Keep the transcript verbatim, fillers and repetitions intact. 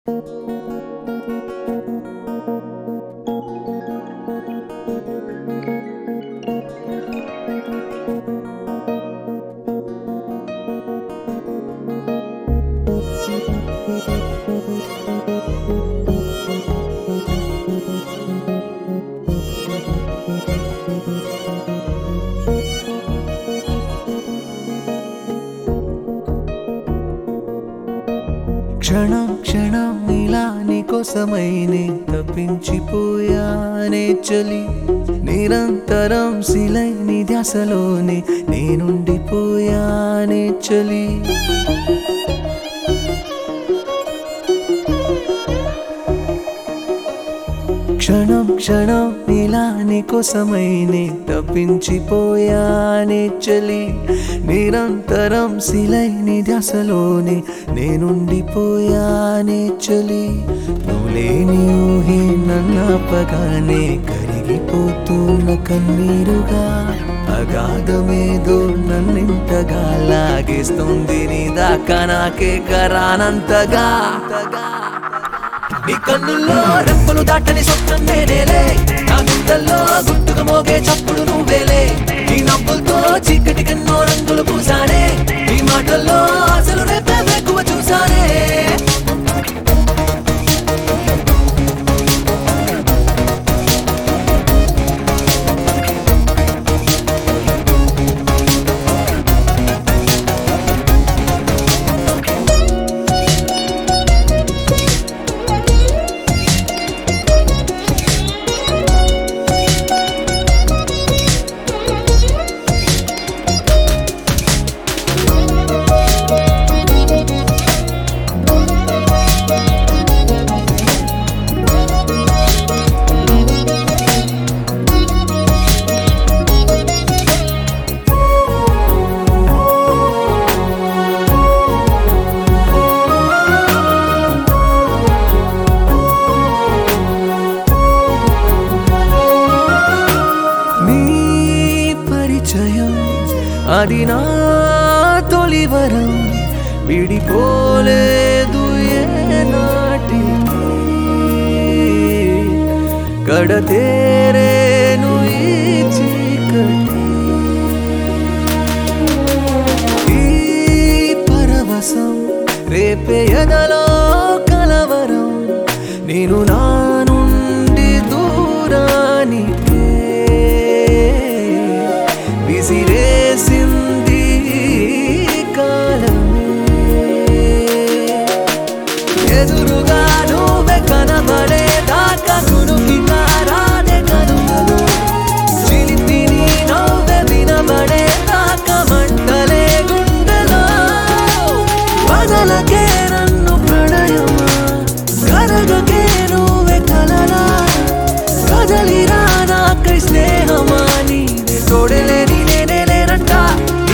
క్షణం క్షణం ఇలా నీకోసమైనే తప్పించిపోయానే చలి, నిరంతరం శిలై నీ ధ్యాసలోనే నేనుండిపోయానే చలి. క్షణం క్షణం ఇలా నీకోసమైనే తప్పించిపోయానే చలి, నిరంతరం శిలై నీ ధ్యాసలోనే నేనుండిపోయానే చలి. నువ్వు లేని ఊహే నన్నాపగానే కరిగిపోతున్న కన్నీరుగా, అగాధమేదో నన్నింతగా లాగేస్తుంది నీ దాకా నాకే కరానంతగా. నీ కన్నుల్లో రెప్పలు దాటని స్వప్నం నేనేలే, నా గుండెల్లో గుట్టుగా మోగే చప్పుడు నువ్వేలే. నీ నవ్వులతో చీకటికెన్నో రంగులు పూసానే, నీ మాటల్లో అసలు రేపే ఎక్కువ చూసానే. అది నా తొలి వరం, విడిపోలేదు ఏనాటికి, కడతేరేను ఈ చీకటి. ఈ పరవశం రేపే ఎదలో కలవరం, నేను నా నుండి దూరానికి విసిరేసింది కాలమే. ఎదురుగా నువ్వే కనబడే దాకా కునుకి రాదే కనుమలు, చిలిపి నీ నవ్వే వినబడే దాకా మంటలే గుండెలో. వదలకే నన్ను ప్రణయమా, కరగకే నువ్వే కలలా, కదలిరా నాకై స్నేహమా. నీవే తోడలేని నేనే లేనంట.